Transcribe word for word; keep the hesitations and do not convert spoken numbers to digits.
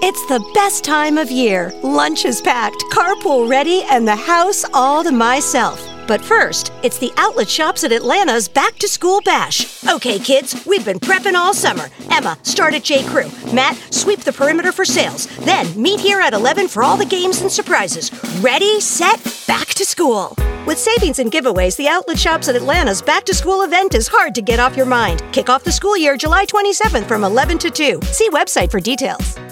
It's the best time of year. Lunch is packed, carpool ready, and the house all to myself. But first, it's the Outlet Shops at Atlanta's Back to School Bash. Okay, kids, we've been prepping all summer. Emma, start at J. Crew. Matt, sweep the perimeter for sales. Then meet here at eleven for all the games and surprises. Ready, set, back to school. With savings and giveaways, the Outlet Shops at Atlanta's Back to School event is hard to get off your mind. Kick off the school year July twenty-seventh from eleven to two. See website for details.